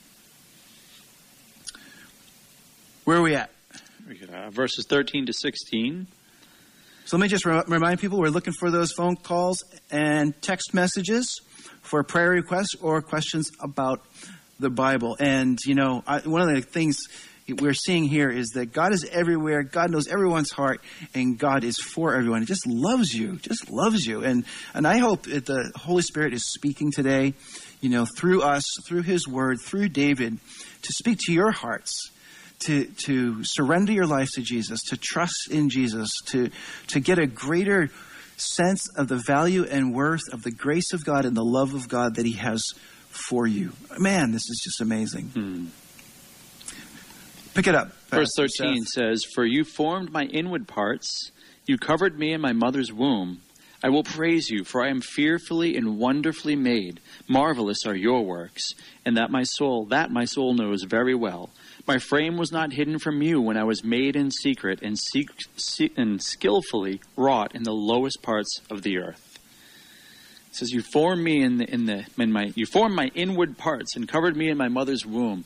Where are we at? Verses 13 to 16. So let me just remind people, we're looking for those phone calls and text messages for prayer requests or questions about the Bible. And, one of the things we're seeing here is that God is everywhere. God knows everyone's heart, and God is for everyone. He just loves you, And I hope that the Holy Spirit is speaking today, through us, through his word, through David, to speak to your hearts, to surrender your life to Jesus, to trust in Jesus, to get a greater sense of the value and worth of the grace of God and the love of God that he has for you. Man, this is just amazing. Pick it up. Verse 13 says, "For you formed my inward parts, you covered me in my mother's womb. I will praise you, for I am fearfully and wonderfully made. Marvelous are your works, and that my soul knows very well. My frame was not hidden from you when I was made in secret and skillfully wrought in the lowest parts of the earth." It says, "You formed me you formed my inward parts and covered me in my mother's womb."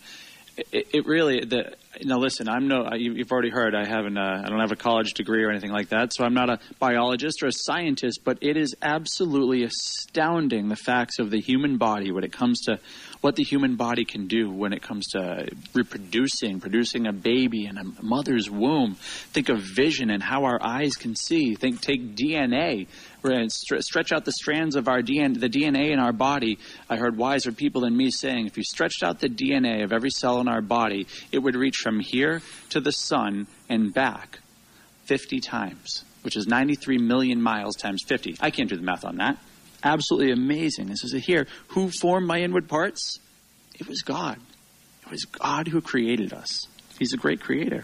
Now listen, you've already heard I don't have a college degree or anything like that, so I'm not a biologist or a scientist, but it is absolutely astounding, the facts of the human body when it comes to what the human body can do when it comes to producing a baby in a mother's womb. Think of vision and how our eyes can see. Take DNA. Stretch out the strands of the DNA in our body. I heard wiser people than me saying, if you stretched out the DNA of every cell in our body, it would reach from here to the sun and back 50 times, which is 93 million miles times 50. I can't do the math on that. Absolutely amazing. This is here. Who formed my inward parts? It was God. It was God who created us. He's a great creator.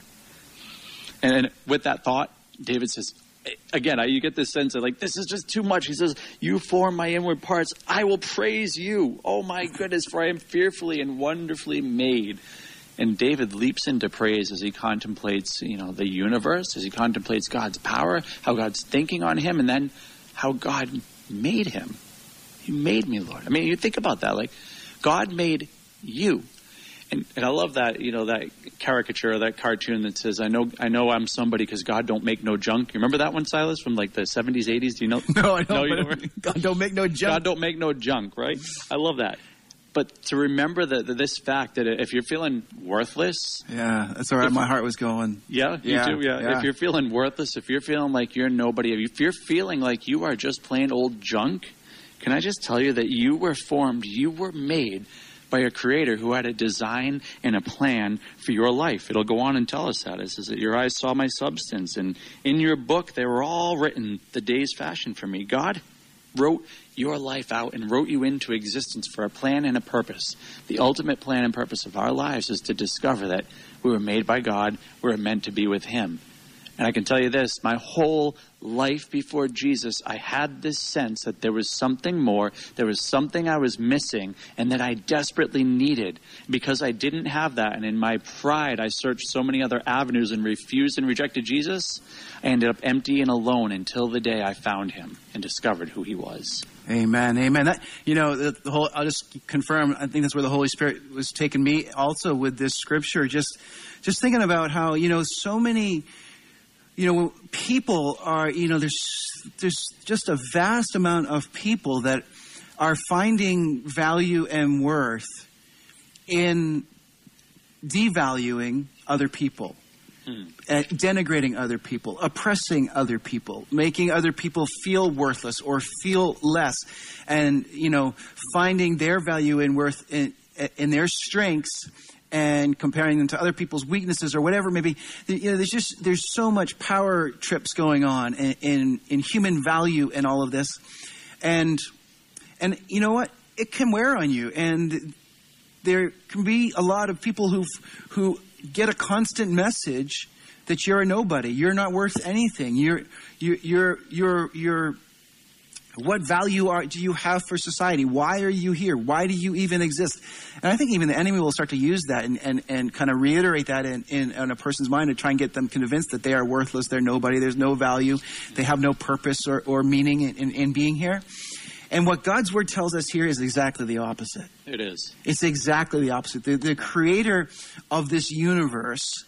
And with that thought, David says, again, you get this sense of this is just too much. He says, "You form my inward parts. I will praise you. Oh my goodness, for I am fearfully and wonderfully made." And David leaps into praise as he contemplates, the universe, as he contemplates God's power, how God's thinking on him, and then how God made him. You made me, Lord. I mean, you think about that. God made you. And I love that, that caricature, that cartoon that says, I know I'm somebody because God don't make no junk. You remember that one, Silas, from the 70s, 80s? Do you know? No, I don't. God don't make no junk. God don't make no junk, right? I love that. But to remember this fact that if you're feeling worthless. Yeah, that's all right. My heart was going. Yeah, you do. Yeah. If you're feeling worthless, if you're feeling like you're nobody, if you're feeling like you are just plain old junk, can I just tell you that you were formed, you were made by a creator who had a design and a plan for your life. It'll go on and tell us that. It says that your eyes saw my substance, and in your book they were all written, the days fashioned for me. God wrote your life out and wrote you into existence for a plan and a purpose. The ultimate plan and purpose of our lives is to discover that we were made by God, we were meant to be with him. And I can tell you this, my whole life before Jesus, I had this sense that there was something more, there was something I was missing, and that I desperately needed. Because I didn't have that, and in my pride, I searched so many other avenues and refused and rejected Jesus, I ended up empty and alone until the day I found him and discovered who he was. Amen, amen. I'll just confirm, I think that's where the Holy Spirit was taking me also with this scripture, just thinking about how, so many... people are, there's just a vast amount of people that are finding value and worth in devaluing other people, denigrating other people, oppressing other people, making other people feel worthless or feel less, and, finding their value and worth in their strengths and comparing them to other people's weaknesses or whatever. Maybe there's so much power trips going on in human value and all of this, and you know what? It can wear on you, and there can be a lot of people who get a constant message that you're a nobody, you're not worth anything, you're what value do you have for society? Why are you here? Why do you even exist? And I think even the enemy will start to use that and kind of reiterate that in a person's mind to try and get them convinced that they are worthless, they're nobody, there's no value, they have no purpose or meaning in being here. And what God's word tells us here is exactly the opposite. It is. It's exactly the opposite. The creator of this universe,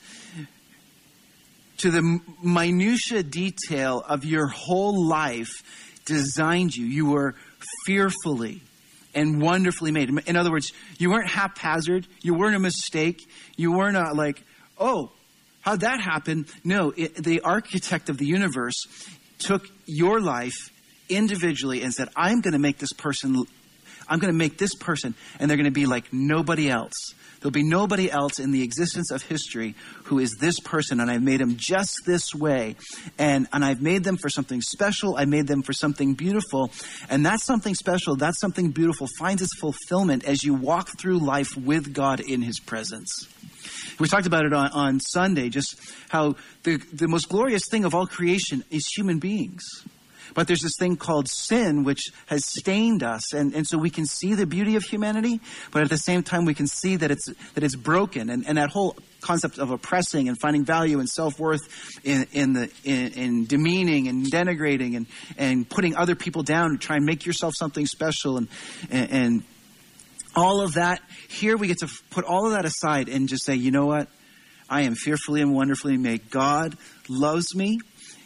to the minutia detail of your whole life, designed you. You were fearfully and wonderfully made. In other words, you weren't haphazard. You weren't a mistake. You weren't like, oh, how'd that happen? No, the architect of the universe took your life individually and said, I'm going to make this person, and they're going to be like nobody else. There'll be nobody else in the existence of history who is this person, and I've made them just this way. And I've made them for something special. I made them for something beautiful. And that something special, that something beautiful finds its fulfillment as you walk through life with God in his presence. We talked about it on Sunday, just how the most glorious thing of all creation is human beings. But there's this thing called sin, which has stained us. And so we can see the beauty of humanity, but at the same time we can see that it's broken. And that whole concept of oppressing and finding value and self-worth in demeaning and denigrating and putting other people down to try and make yourself something special and all of that. Here we get to put all of that aside and just say, you know what? I am fearfully and wonderfully made. God loves me.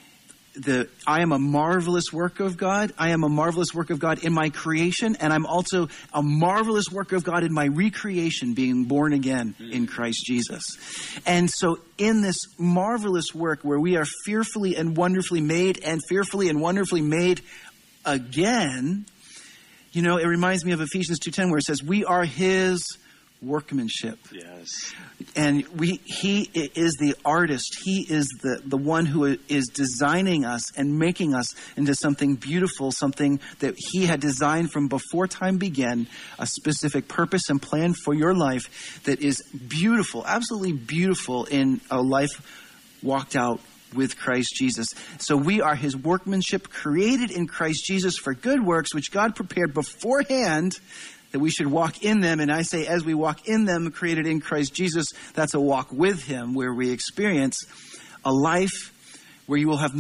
I am a marvelous work of God. I am a marvelous work of God in my creation, and I'm also a marvelous work of God in my recreation, being born again in Christ Jesus. And so in this marvelous work where we are fearfully and wonderfully made and fearfully and wonderfully made again, you know, it reminds me of Ephesians 2:10 where it says, we are his workmanship. Yes. And he is the artist. He is the one who is designing us and making us into something beautiful, something that he had designed from before time began, a specific purpose and plan for your life that is beautiful, absolutely beautiful in a life walked out with Christ Jesus. So we are his workmanship, created in Christ Jesus for good works, which God prepared beforehand that we should walk in them. And I say, as we walk in them, created in Christ Jesus, that's a walk with him where we experience a life where you will have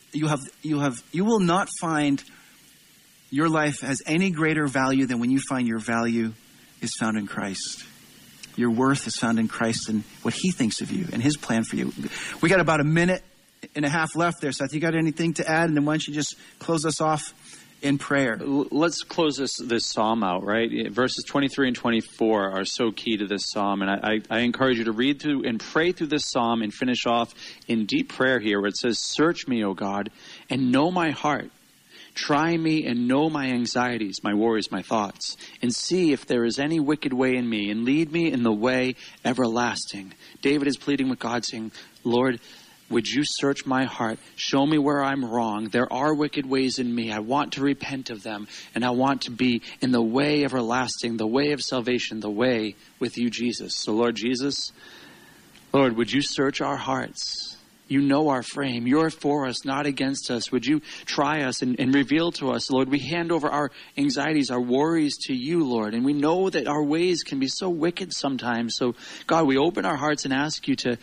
you will not find your life has any greater value than when you find your value is found in Christ. Your worth is found in Christ and what he thinks of you and his plan for you. We got about a minute and a half left there. Seth, you got anything to add? And then why don't you just close us off in prayer? Let's close this psalm out, right? Verses 23 and 24 are so key to this psalm. And I encourage you to read through and pray through this psalm and finish off in deep prayer here where it says, search me, O God, and know my heart. Try me and know my anxieties, my worries, my thoughts, and see if there is any wicked way in me, and lead me in the way everlasting. David is pleading with God saying, Lord, would you search my heart? Show me where I'm wrong. There are wicked ways in me. I want to repent of them. And I want to be in the way everlasting, the way of salvation, the way with you, Jesus. So, Lord Jesus, Lord, would you search our hearts? You know our frame. You're for us, not against us. Would you try us and reveal to us, Lord? We hand over our anxieties, our worries to you, Lord. And we know that our ways can be so wicked sometimes. So, God, we open our hearts and ask you to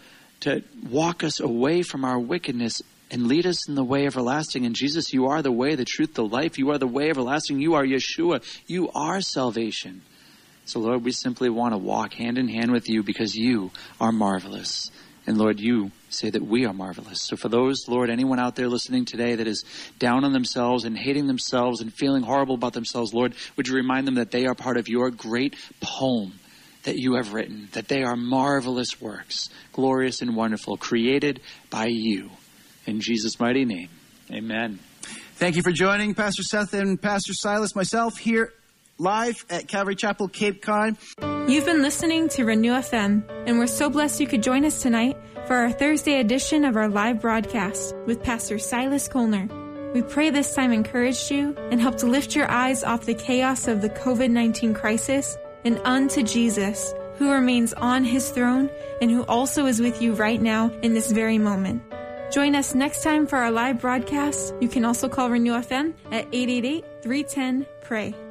walk us away from our wickedness and lead us in the way everlasting. And Jesus, you are the way, the truth, the life. You are the way everlasting. You are Yeshua. You are salvation. So, Lord, we simply want to walk hand in hand with you because you are marvelous. And, Lord, you say that we are marvelous. So for those, Lord, anyone out there listening today that is down on themselves and hating themselves and feeling horrible about themselves, Lord, would you remind them that they are part of your great poem that you have written, that they are marvelous works, glorious and wonderful, created by you. In Jesus' mighty name, amen. Thank you for joining Pastor Seth and Pastor Silas, myself, here live at Calvary Chapel, Cape Cod. You've been listening to Renew FM, and we're so blessed you could join us tonight for our Thursday edition of our live broadcast with Pastor Silas Kolner. We pray this time encouraged you and helped to lift your eyes off the chaos of the COVID-19 crisis and unto Jesus, who remains on his throne and who also is with you right now in this very moment. Join us next time for our live broadcast. You can also call Renew FM at 888-310-PRAY.